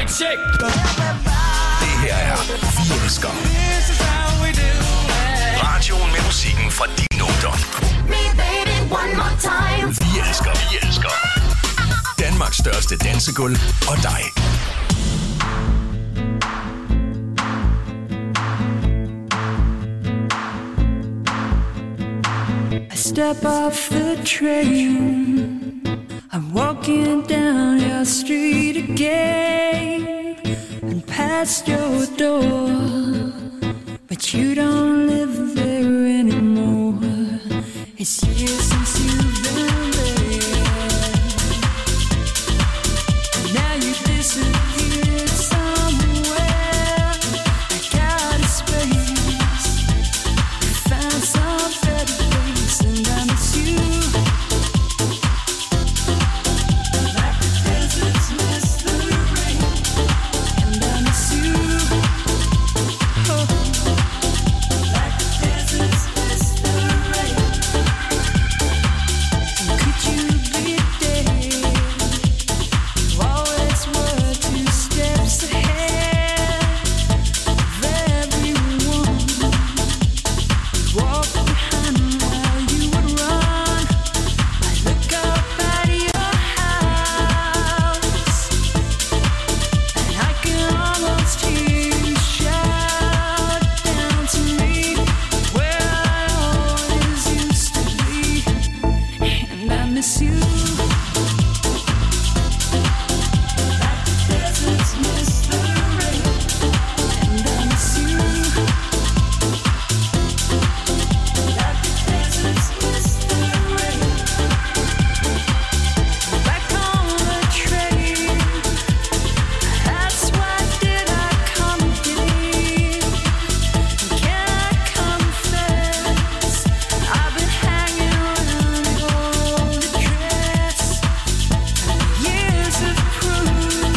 Mike, check. Det her er Vi Elsker. Radioen med musikken fra din ungdom. Vi elsker, vi elsker. Danmarks største dansegulv og dig. I step off the train, I'm walking down your street again and past your door, but you don't live there anymore. It's years since you've been there, and now you disappeared somewhere. I got a space, you found some better place, and I miss you. Like the deserts miss the rain, and I miss you. Oh. Like the deserts miss the rain. And could you be there? You always were 2 steps ahead of everyone. Walk behind while you would run. I look up at your house, and I can almost hear you shout down to me where I always used to be, and I miss you. Like the deserts miss the rain, and I miss you. Like the deserts miss the rain. Back on the train, that's why did I come again? Can I confess, I've been hanging around your old address. Years have proved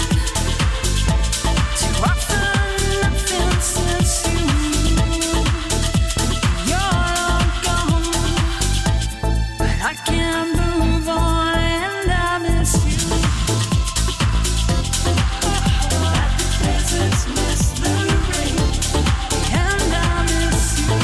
too often nothing since you're long gone, but I can't move on and I miss you. Like the deserts miss the rain, and I miss you.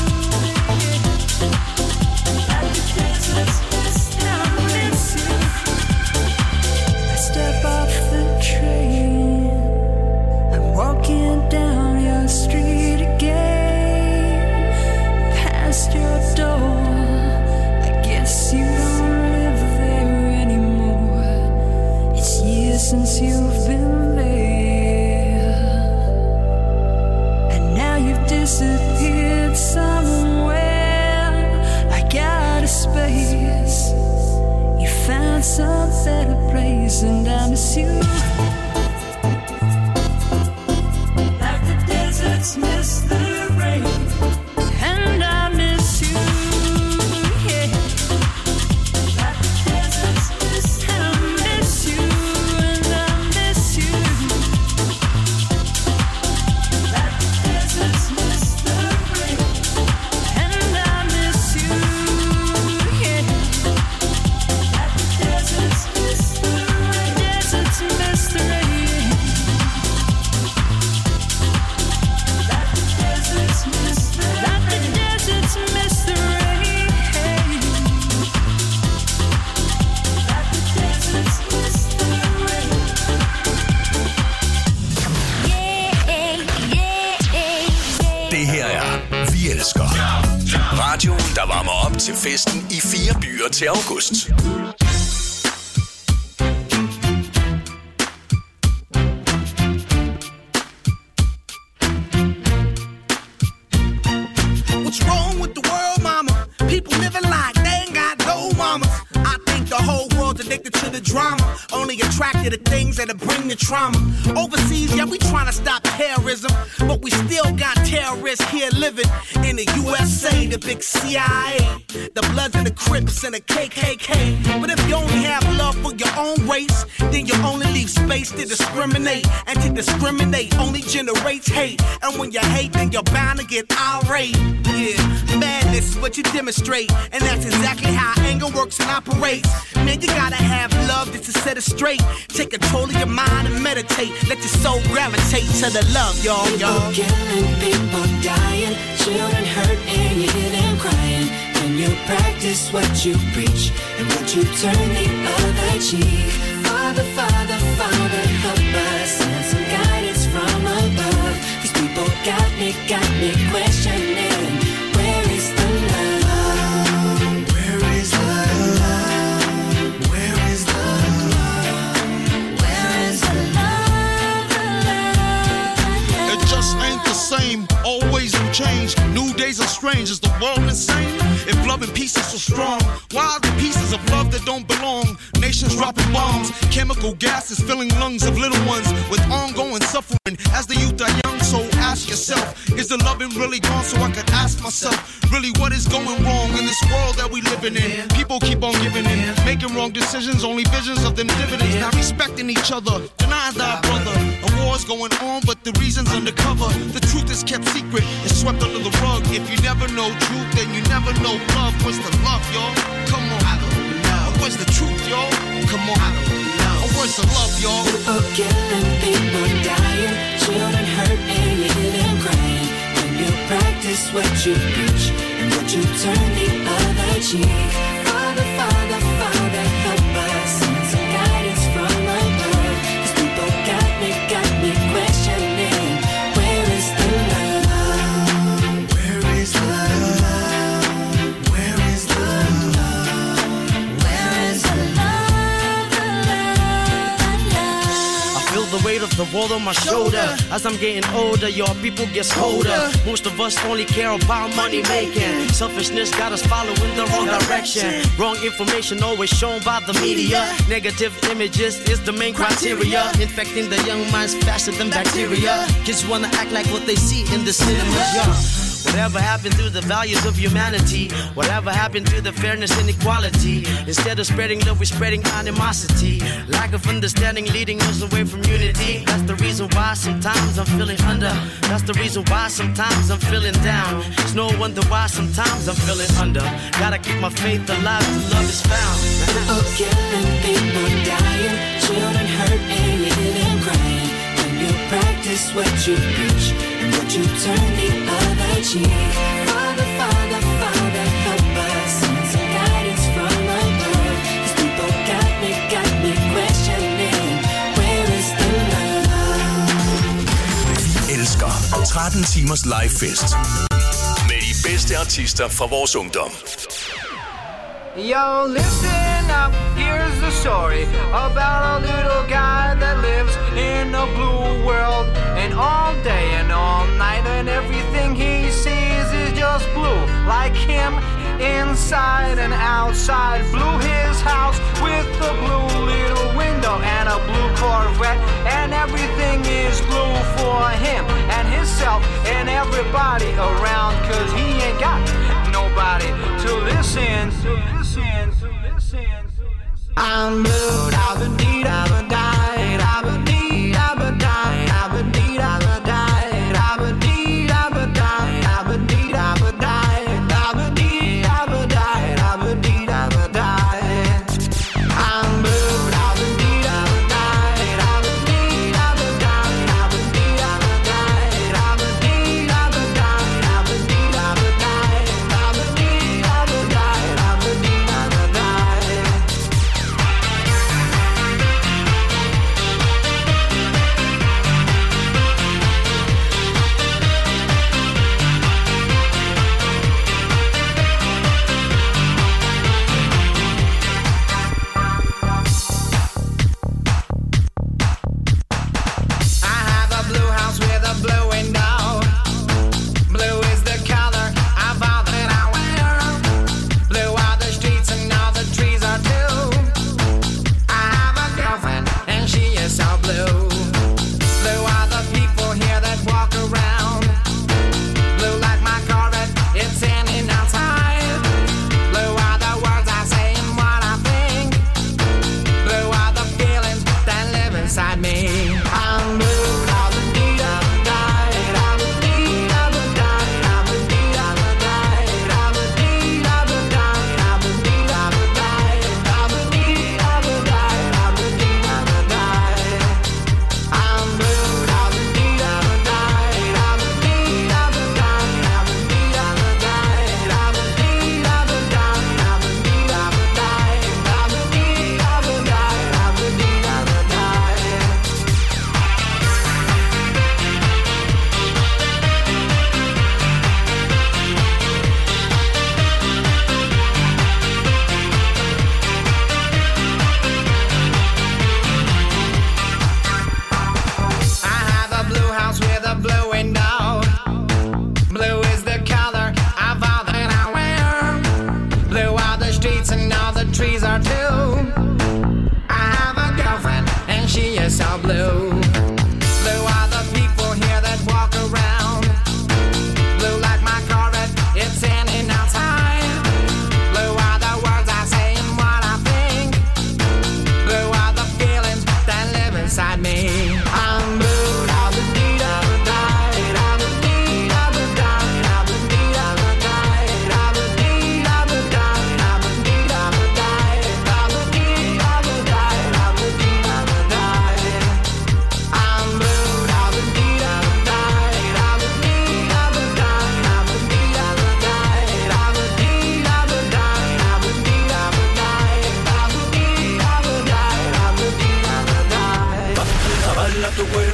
Like the deserts miss, and I miss you. I step off the train, I'm walking down your street again, past your door. I guess you don't live there anymore. It's years since you've been there, and now you've disappeared somewhere. I got a space, you found some better place, and I miss you. Like the deserts miss the rain, and I miss you. Yeah. Like the deserts miss, and I miss you, and I miss you. Like the deserts miss the rain, and I miss you. Yeah. Like the deserts miss the rain, deserts miss the rain. Like the deserts miss the rain, like the deserts miss the rain. Like the deserts miss the rain. Det her er Vi Elsker. Radioen, der varmer op til festen i 4 byer til august. What's wrong with the world, mama? People living like they ain't got no mama. I think the whole world's addicted to the drama, only attracted to things that'll bring the trauma. Overseas, yeah, we trying to stop terrorism, but we still got terrorists here living in the USA, the big CIA, the Bloods and the Crips and the KKK. But if you only have love for your own race, then you only leave space to discriminate, and to discriminate only generates hate. And when you hate, then you're bound to get irate. Yeah, madness is what you demonstrate, and that's exactly how anger works and operates. Man, you gotta have love just to set it straight. Take control of your mind and meditate. Let your soul gravitate to the love, y'all. People killing, people dying, children hurt and you hear them crying. When you practice what you preach and what you turn the other cheek. Father, Father, Father, help us. Send some guidance from above. These people got me questioning. Where is the love? Where is the love? Where is the love? Where is the love? It just ain't the same. Always in change. New days are strange. Is the world insane? If love and peace is so strong, why are the pieces of love that don't belong? Nations dropping bombs, chemical gases filling lungs of little ones with ongoing suffering. As the youth are young, so ask yourself, is the loving really gone? So I could ask myself, really what is going wrong in this world that we living in? People keep on giving in, making wrong decisions, only visions of them dividends. Not respecting each other, denying thy brother. A war's going on, but the reason's undercover. The truth is kept secret, it's swept under the rug. If you never know truth, then you never know love. Where's the love, y'all? Come on. I don't know. Where's the truth, y'all? Come on. I don't know. Where's the love, y'all? People killing, people dying, children hurt and you hear them crying. When you practice what you preach and what you turn the other cheek. Father, Father, Father, help us. Send some guidance from above. These people got me questioning. Where is the love? Where is the love? Where is the love? Where is the love? I feel the weight of the world on my shoulder. As I'm getting older, your people get colder. Most of us only care about money making. Selfishness got us following the wrong direction. Wrong information always shown by the media. Negative images is the main criteria. Infecting the young minds faster than bacteria. Kids wanna act like what they see in the cinemas, yeah. Whatever happened to the values of humanity? Whatever happened to the fairness and equality? Instead of spreading love, we're spreading animosity. Lack of understanding leading us away from unity. That's the reason why sometimes I'm feeling under. That's the reason why sometimes I'm feeling down. It's no wonder why sometimes I'm feeling under. Gotta keep my faith alive till love is found. People killing, people dying, children hurt and you hear them crying. When you practice what you preach and what you turn the other cheek. Father, Father, Father, help us. Send some guidance from above. These people got me questioning. Where is the love? Vi elsker 13 timers live fest med de bedste artister fra vores ungdom. Yo, listen up, here's the story about a little guy that lives in a blue world. And all day and all night and everything he sees is just blue. Like him, inside and outside. Blue his house with a blue little window and a blue Corvette. And everything is blue for him and himself and everybody around. Cause he ain't got nobody to listen. I'm blue, I've been deed, I've been died, I've been deed, I've been died, I've been deed, I've been died, I've been deed, I've been died, I've been deed, I've been died, I've been deed, I've been died, I've been deed, I've been died. I'm blue, I've been deed, I've been died, I've been deed, I've been died, I've been deed, I've been died, I've been deed, I've been died, I've been deed, I've been died, I've been deed, I've been died, I've been deed, I've been died.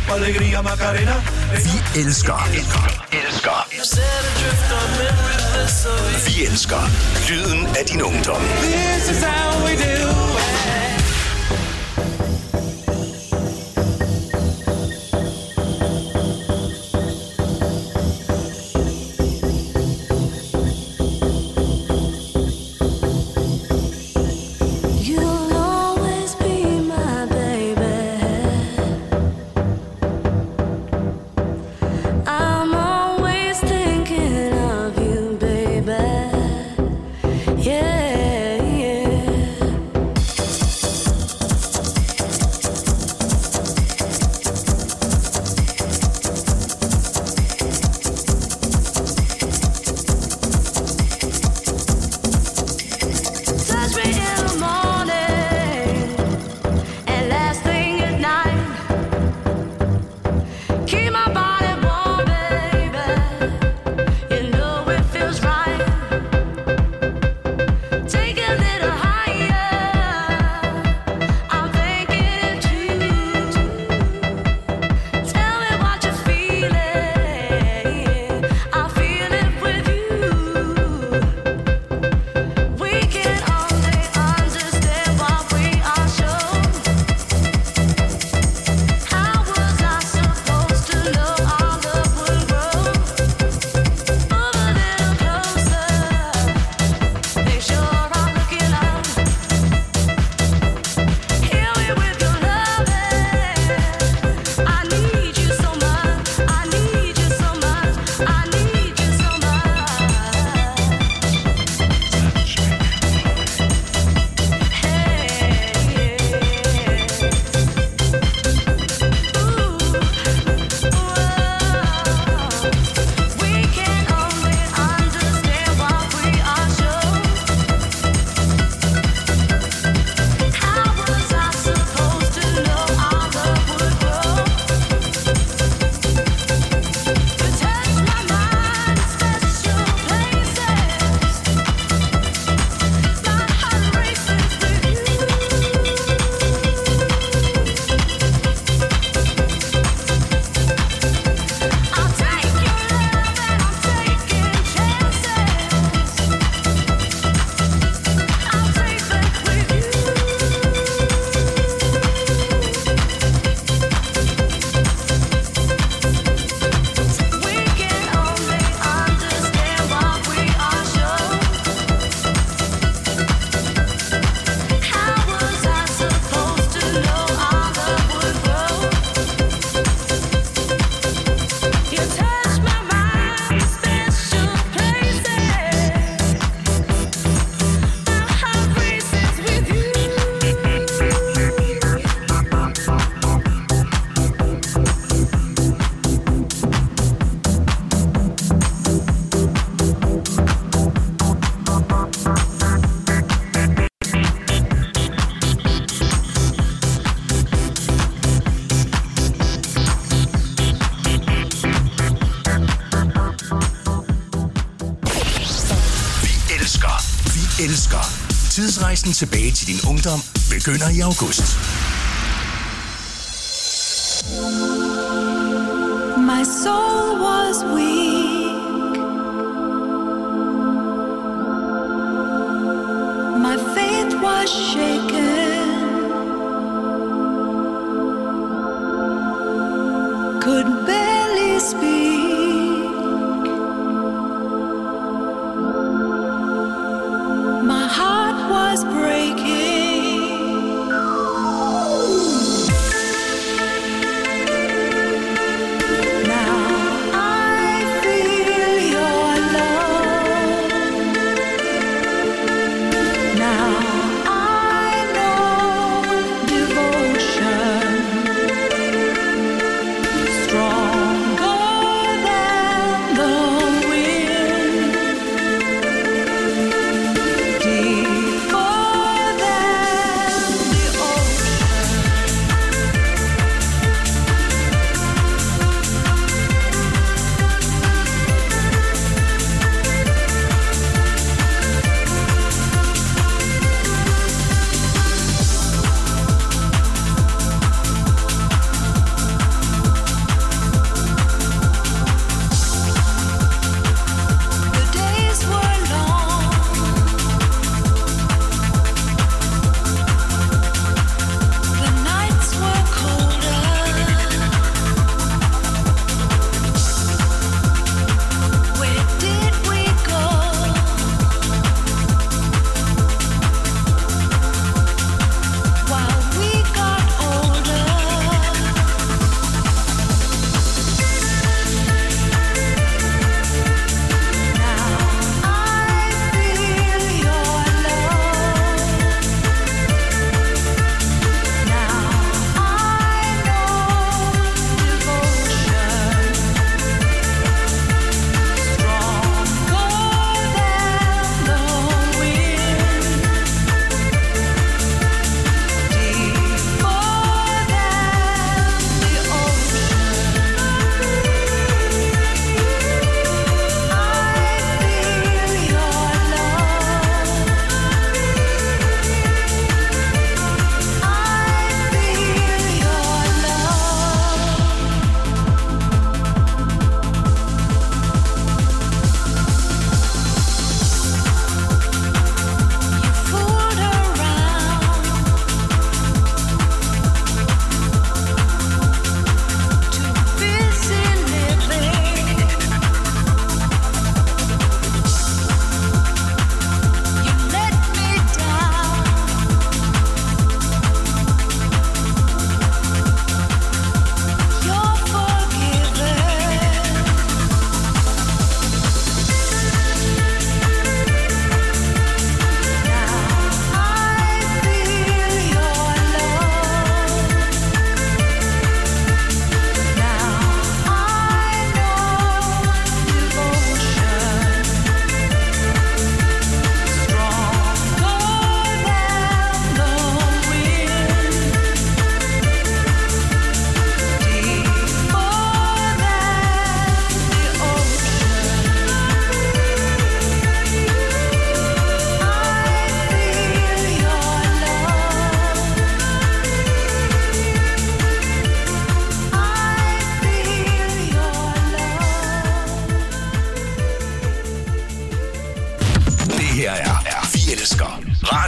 Alegría Macarena. Vi elsker. Vi elsker lyden af din ungdom. This is how we do it. elsker. Tidsrejsen tilbage til din ungdom begynder i august. My soul was weak. My faith was shaken. Could barely speak. My heart was breaking. Now I feel your love. Now I know devotion strong.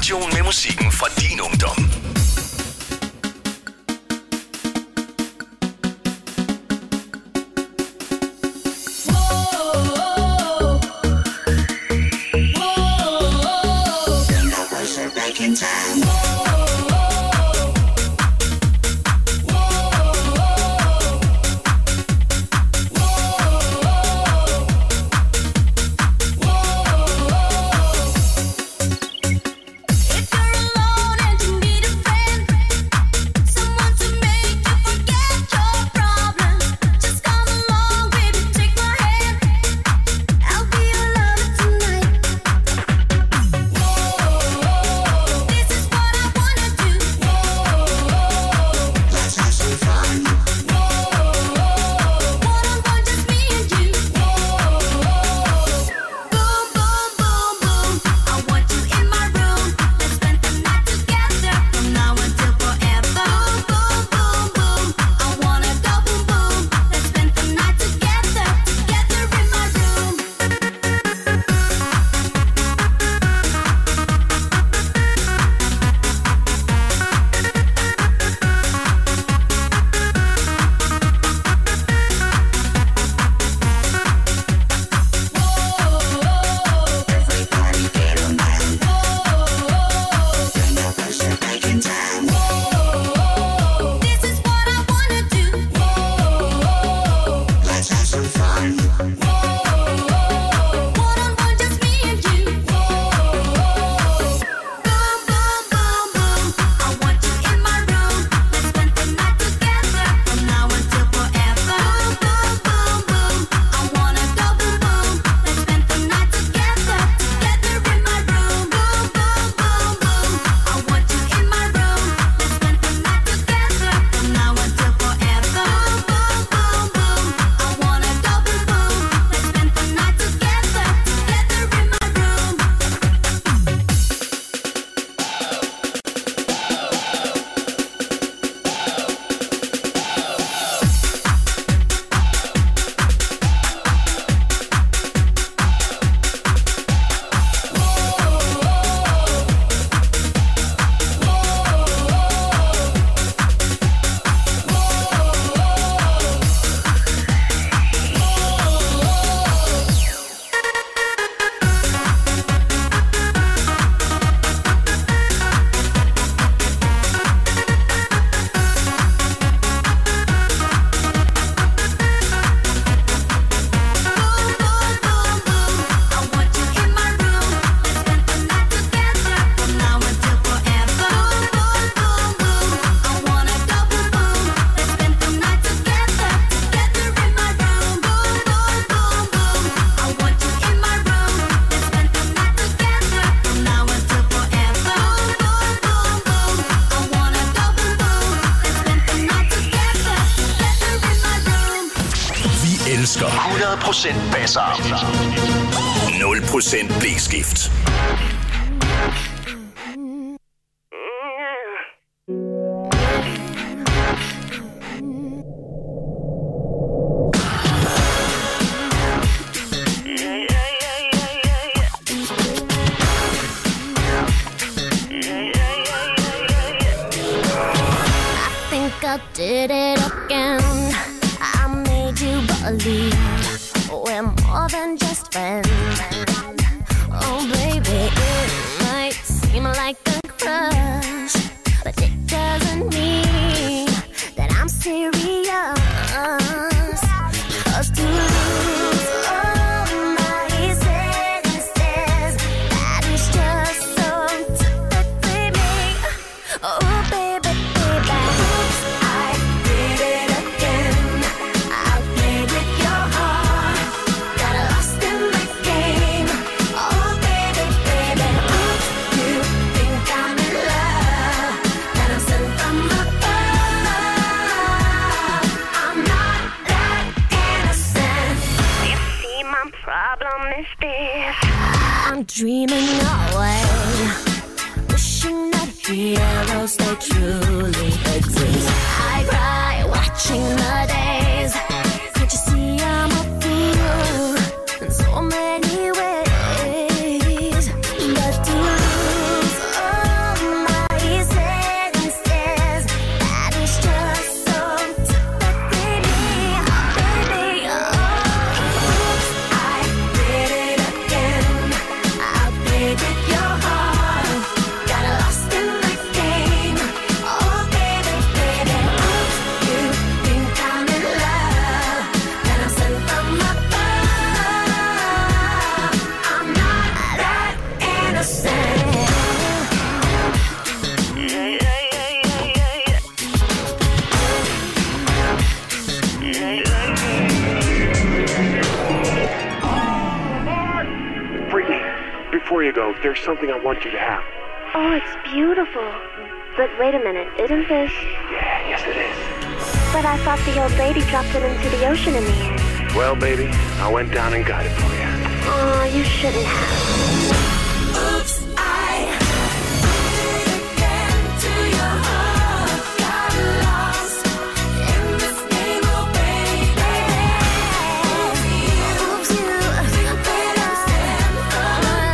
Nation med musikken fra din ungdom. elsker 100% basser. 0% blæskift. I did it again. I made you believe we're more than just friends. Oh baby, it might seem like a crush, but it doesn't mean that I'm serious. 'Cause to lose all my senses, that is just so typically me. Oh baby, baby. I'm dreaming away, wishing that heroes they truly exist. I cry watching the days. Can't you see I'm a fool in so many ways? But to lose all you go. There's something I want you to have. Oh, it's beautiful. But wait a minute, isn't this... Yeah, yes it is. But I thought the old lady dropped it into the ocean in the end. Well, baby, I went down and got it for you. Oh, you shouldn't have. Oops, I did it again to your heart. Got lost in this game, oh baby. Oops, you think that I'm stand for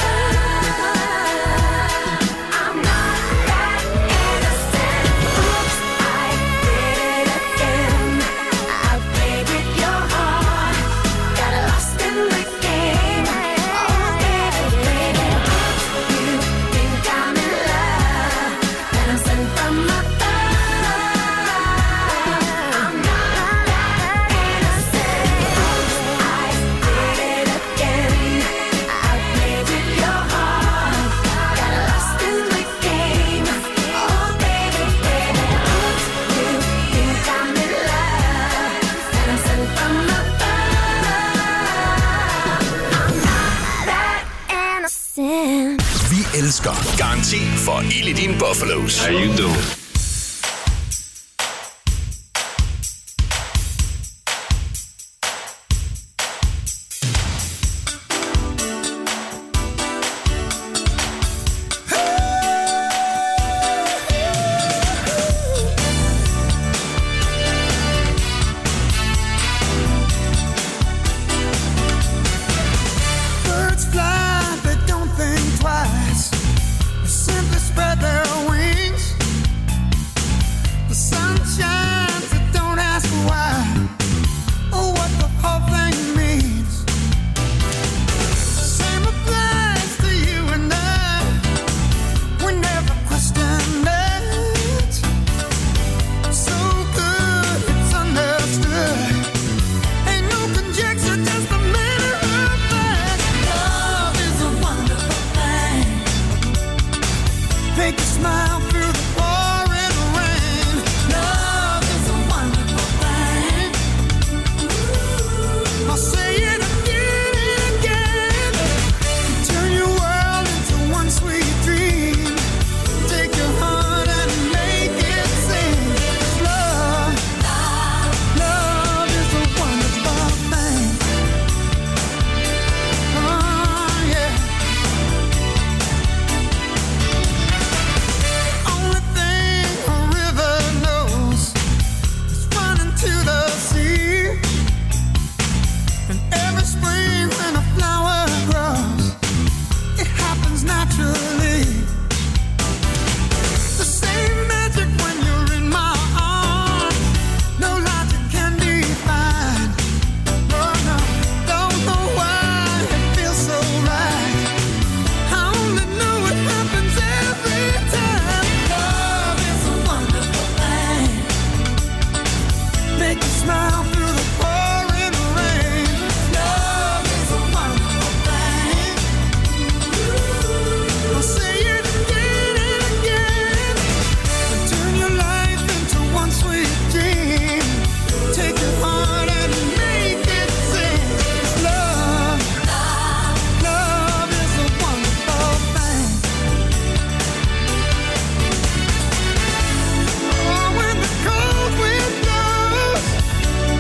love. I'm not that innocent. Oops, I did it again. I played with your heart. Got lost in the game. Oh baby, you think I'm in love, and I'm sent from above. I'm not that innocent. I did it again. I played with your heart. Got lost in the game. Oh baby, you think I'm in love, and I'm sent from above. I'm not that innocent. Vi elsker Garanti for ild i dine Buffalos. How you doing? Birds fly, they don't think twice. They simply spread their wings. The sun shines, they don't ask why or what the whole thing means. Same applies to you and I. We never questioned it. So good, it's understood. Ain't no conjecture, just a matter of fact. Love is a wonderful thing. Make you smile through the pouring rain. Love is a wonderful thing. I'll say it again and again. Turn your world into one sweet dream. Take your heart and make it sing. Love, love is a wonderful thing. Oh yeah. Only thing a river knows is running to the sea. And every spring when a flower grows, it happens naturally. The same magic when you're in my arms. No logic can define. No, no, don't know why it feels so right. I only know it happens every time. Love is a wonderful thing. Make you smile through the pouring rain. Love is a wonderful thing. I'll say it again and again. Turn your life into one sweet dream. Take your heart and make it sing. Love, love is a wonderful thing. Oh, when the cold wind blows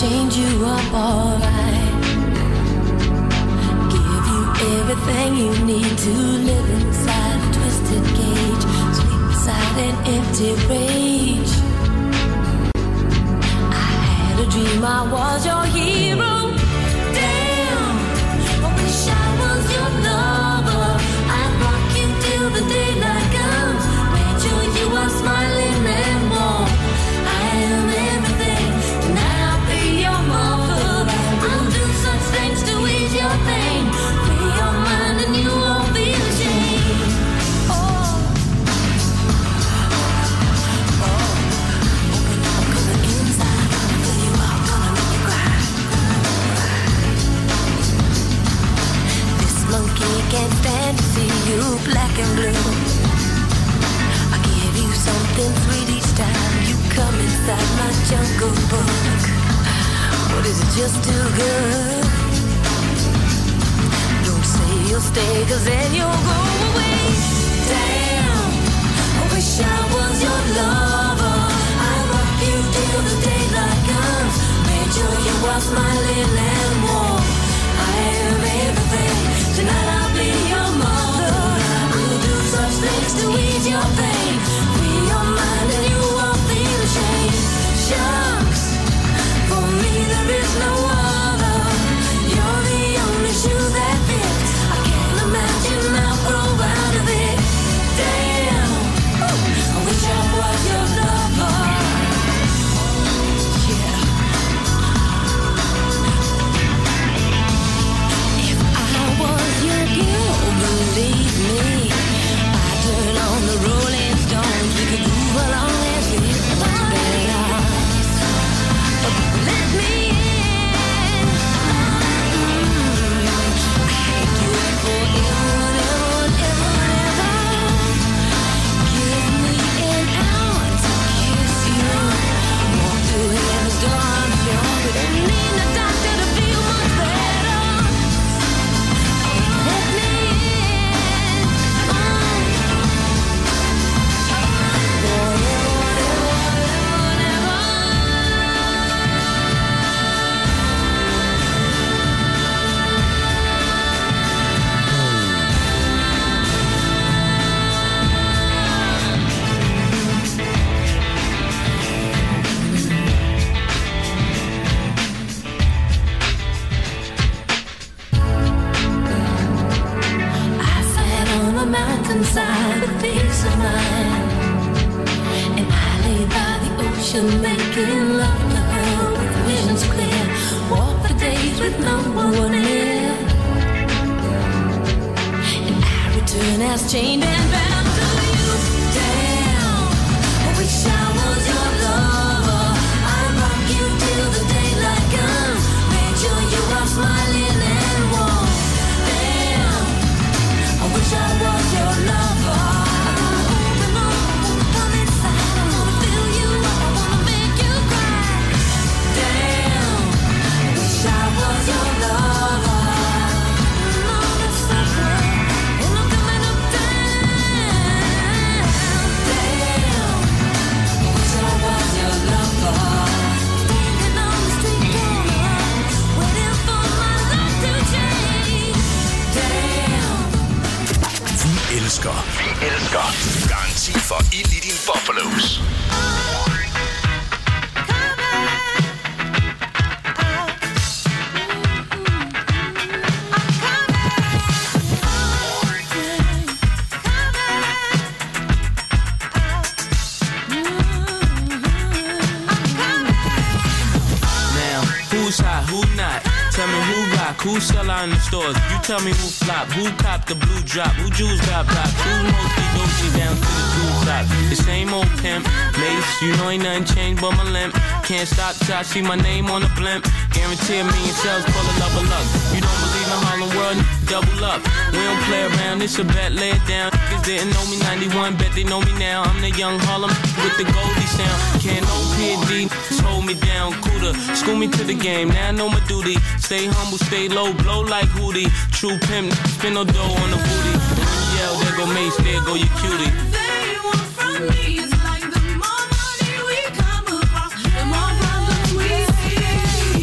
change you up alright. Give you everything you need to live inside a twisted cage. Sleep beside an empty rage. I had a dream I was your hero. Damn, I wish I was your lover. I'd rock you till the daylight comes. Made sure you are smiling and warm. I am everything. Tonight I'll be your mother. I'll do such things to ease your pain. Free your mind and you won't feel ashamed. Oh, I'm coming inside. Gonna fill you up. Gonna make you cry. This monkey can't stand to see you black and blue. I give you something sweet each time you come inside my jungle book. What is it just too good? Don't say you'll stay, cause then you'll go away. Damn, I wish I was your lover. I'd rock you till the daylight comes. Made sure you are smiling and warm. I am everything. Tonight I'll be your mother. We'll do such things to ease your pain. Free your mind and you won't feel ashamed. Shucks, for me there is no other. You're the only shoe that fits. I can't imagine I'll grow out of it. Damn, I wish I was your lover. Yeah. If I was your girl, believe me, I'd turn on the Rolling Stones. We could move along and feel much better. Let me in. I can do it forever, ever, ever. Give me an hour to kiss you. Walk through heaven's door, I'm sure. We don't need a doctor to feel much better. Let me in. I sat on a mountainside with peace of mind, and I lay by the ocean making love to her with visions clear. Walk for days with no one near, and I return as chained and bound to you. Damn, I wish I was your lover. I'd rock you till the daylight comes. Made sure you are smiling and warm. Damn, I wish I was your lover. I wanna open up, I wanna come inside, I wanna fill you up, I wanna make you cry. Damn, I wish I was your lover. No, that's so good, and I'm coming up down. Damn, I wish I was your lover. Standing on the street corner, waiting for my life to change. Damn. Vi elsker garanti for ild i din Buffalos. Now, who's hot, who not? Tell me who rock, who sell out in the stores. You tell me who flop, who cop the blue drop, who jewels got blocked, who mostly Dolce down to the jewel top. The same old pimp, Mace, you know ain't nothing changed but my limp. Can't stop till I see my name on the blimp. Guarantee a million sales full of love of luck. You don't believe in Harlem World, double up. We don't play around, it's a bet, lay it down. Niggas didn't know me 91, bet they know me now. I'm the young Harlem with the Goldie sound. Can't no PD, hold me down, cooler. School me to the game, now I know my duty. Stay humble, stay low, blow like Hootie. True pimp, spin no dough on the booty. When you yell, there go Mace, there go your cutie. They want from me is like the more money we come across, the more problems we see.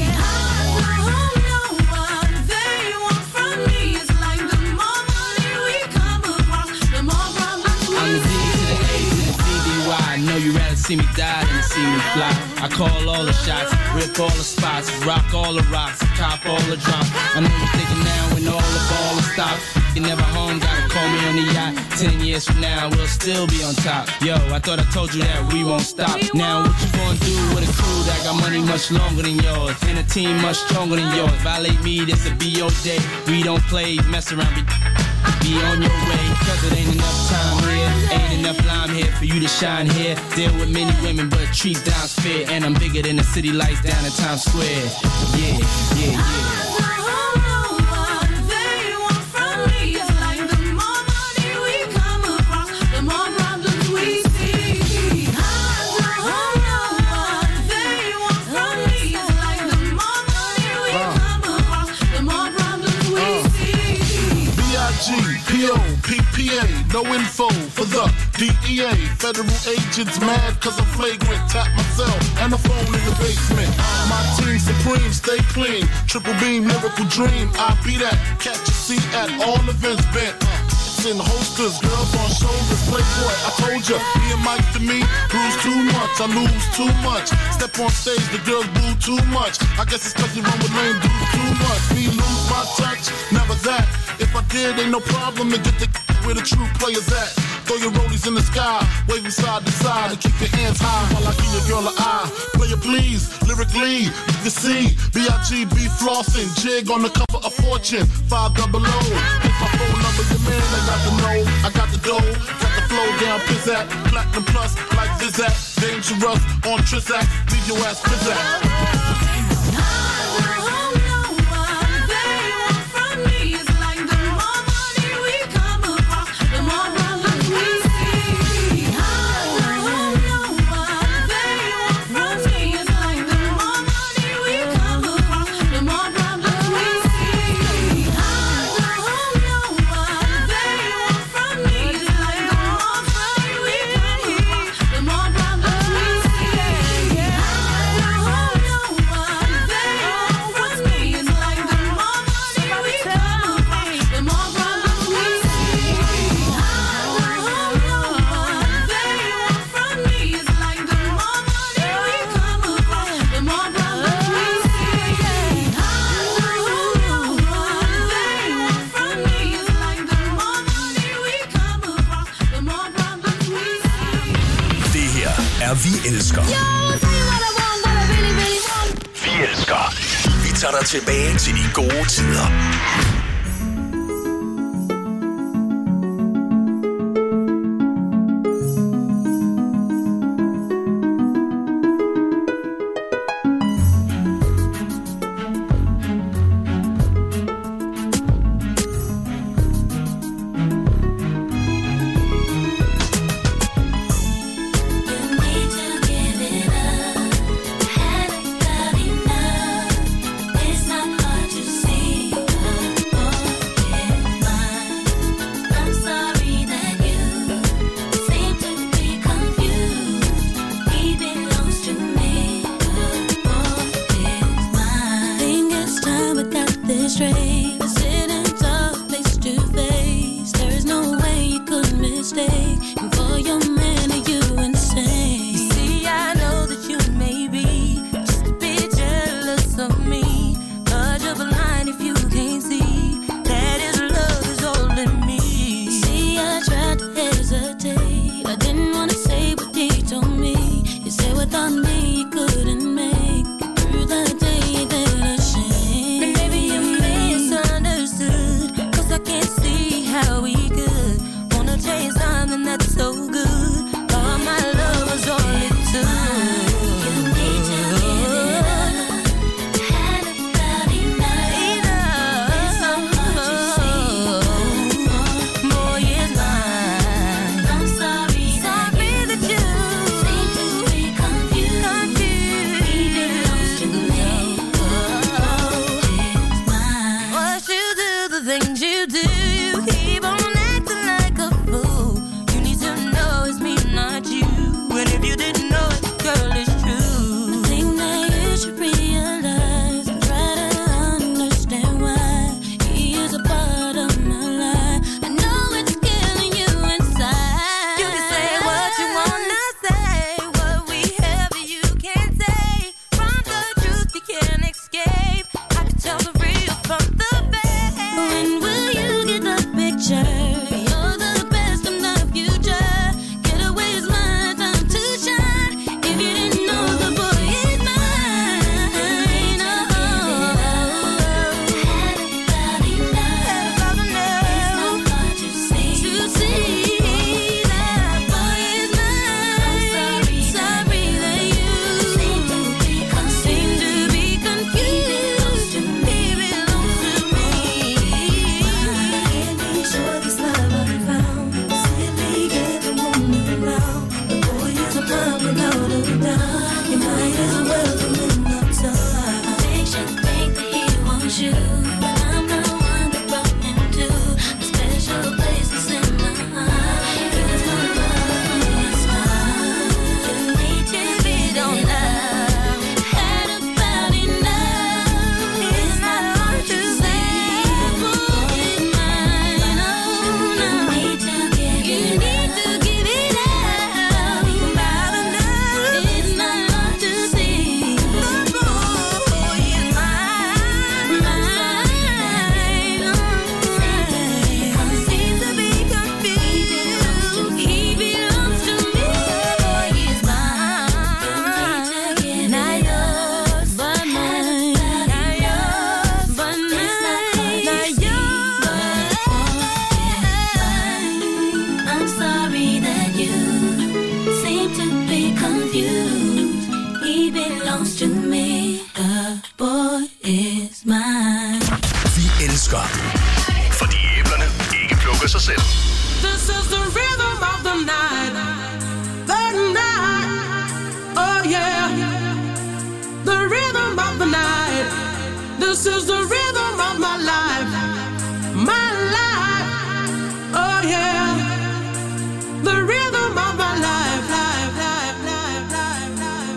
see me die than to see me fly. I call all the shots, rip all the spots, rock all the rocks, cop all the drops. I know you're thinking now when all the ball is stopped. You never home, gotta call me on the yacht. 10 years from now, we'll still be on top. Yo, I thought I told you that we won't stop. Now what you gonna do with a crew that got money much longer than yours, and a team much stronger than yours? Violate me, this a be your day. We don't play, mess around, be on your way. Cause it ain't enough time here, ain't enough lime here for you to shine here. Deal with many women, but treat down's fair. And I'm bigger than the city lights down in Times Square. Yeah, yeah, yeah. PPA, no info for the DEA. Federal agents mad cause I'm flagrant. Tap myself and the phone in the basement. My team supreme, stay clean. Triple beam, lyrical dream. I be that. Catch a seat at all events bent. In holsters, girls on shoulders, playboy, I told ya, me and Mike to me, bruise too much, I lose too much, step on stage, the girls boo too much, I guess it's cause you run with lame dudes too much, me lose my touch, never that, if I did, ain't no problem to get the where the true players at, throw your rollies in the sky, wave them side to side, and keep your hands high, while I give your girl an eye, player please, lyrically, you can see, B.I.G.B. flossing, jig on the cover of Fortune, 500, hit my phone number, your man, I got the know, I got the dough, got the flow down, pizzazz, platinum plus, like Zizak, dangerous, on Trizak, leave your ass pizzazz. Vi elsker. Vi elsker. Vi tager dig tilbage til de gode tider. Couldn't make it through the day that I shame. And maybe you may have without you. I'm the one that brought into the special places in my heart. Here's my love, it's mine. You need to be the love. Had about enough. It's not hard to say. It's mine. Oh no. You need to give it up. About enough. It's not hard to see. The boy is mine. Seems to be confused. He belongs to me. The boy is mine. Not yours, but mine. Not yours, but mine. Not yours, I'm sorry that you seem to be confused. He belongs to me. The boy is mine. Vi elsker, fordi æblerne ikke plukker sig selv. This is the rhythm of the night. The night. Oh yeah. The rhythm of the night. This is the rhythm of my life. My life. Oh yeah. The rhythm of my life. Life, life, life, life, life.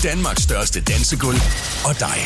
Danmarks største dansegulv og dig.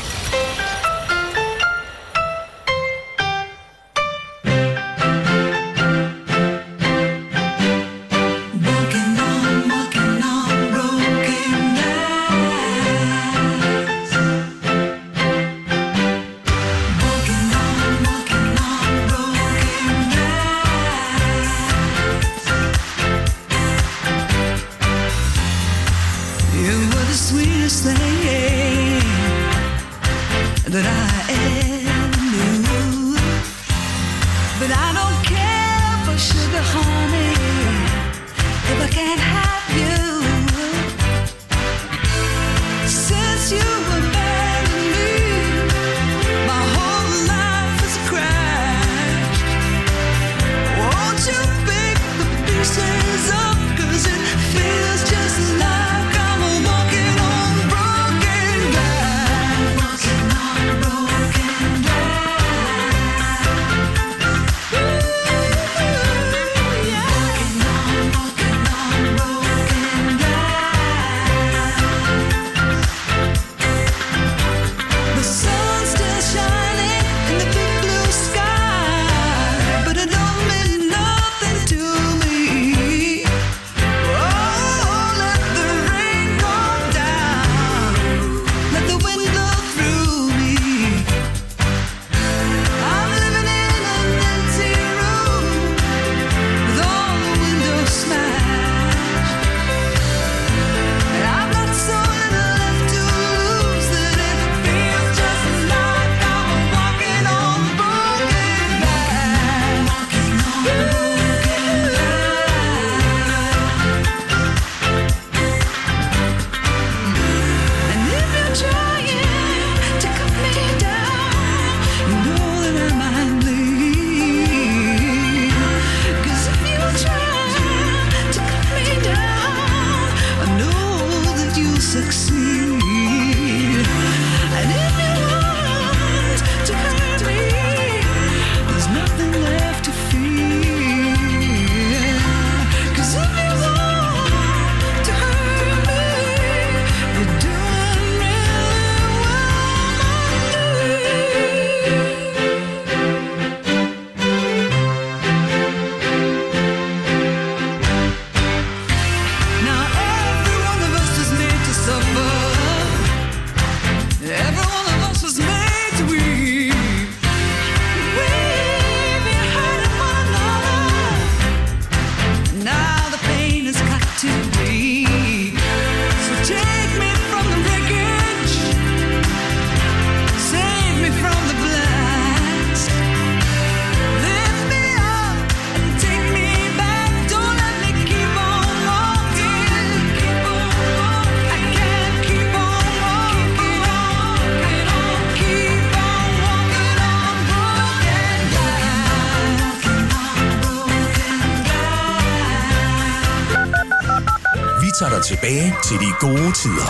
tager dig tilbage til de gode tider.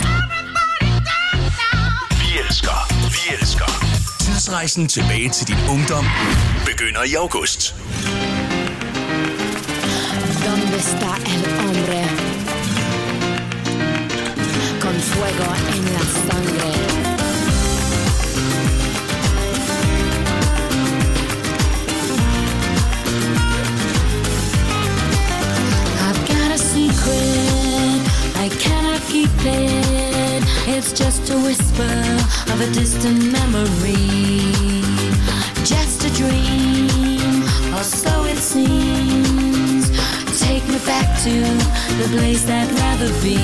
Vi elsker. Tidsrejsen tilbage til din ungdom begynder i august. ¿Dónde está el hombre? Con fuego en la sangre. I've got a secret, I cannot keep it. It's just a whisper of a distant memory. Just a dream, or so it seems. Take me back to the place I'd rather be.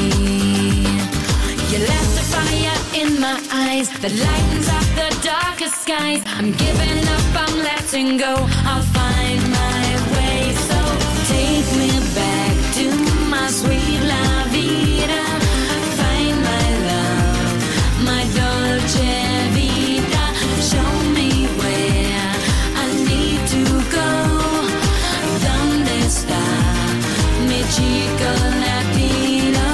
You left a fire in my eyes that lightens up the darkest skies. I'm giving up, I'm letting go. I'll find my way. So take me back to my sweet la vida. Find my love, my dolce vita. Show me where I need to go. ¿Dónde está mi chico latino?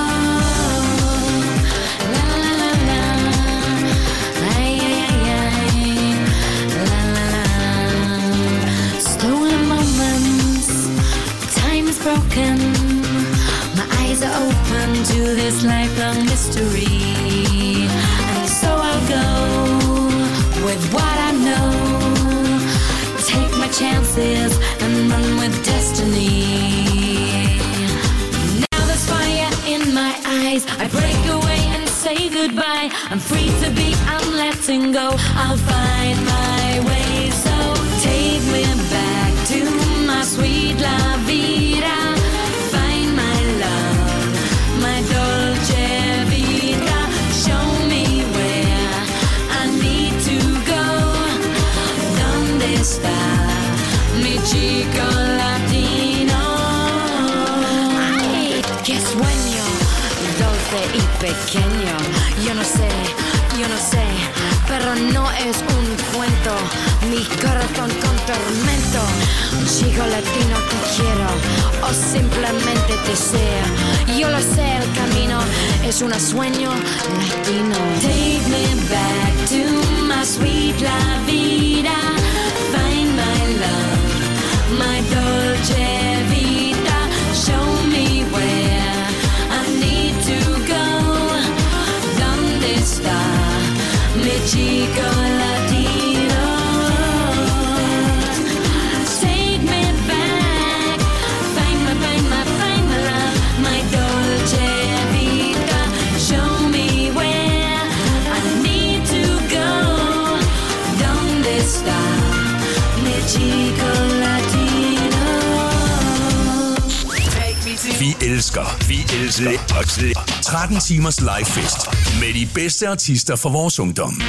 La la la la, ay ay ay ay, la la la. Stolen moments, time is broken. My eyes are open to this this lifelong mystery. And so I'll go with what I know, take my chances and run with destiny. Now there's fire in my eyes, I break away and say goodbye. I'm free to be, I'm letting go, I'll find my way. So take me back to my sweet la vida. Find my love, my dolce vita. Show me where I need to go. ¿Dónde está mi chico latino? Ay, qué sueño dulce y pequeño. Yo no sé, pero no es un cuento. Mi corazón con tormento. Un chico latino que quiero o simplemente deseo. Yo lo sé, el camino es un sueño latino. Take me back to my sweet la vida. Find my love, my dolce vita. Show me where I need to go. ¿Dónde está mi chico latino? Take me back, find my love, my dolce vita. Show me where I need to go. ¿Dónde está mi chico latino? Vi elsker 13 timers live fest med de bedste artister fra vores ungdom.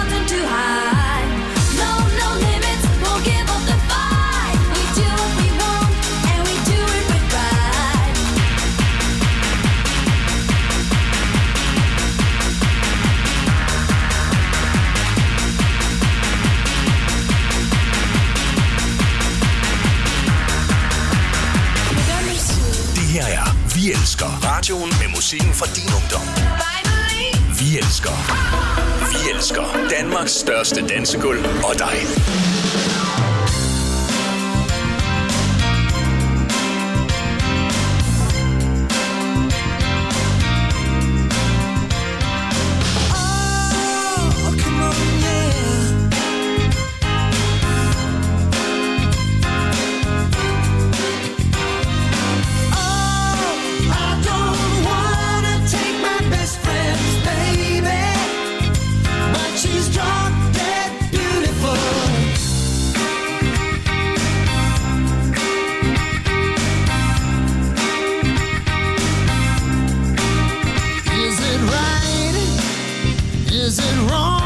We do what we want. Radioen med musikken fra din ungdom. Vi elsker Danmarks største dansegulv og dig. Is it wrong?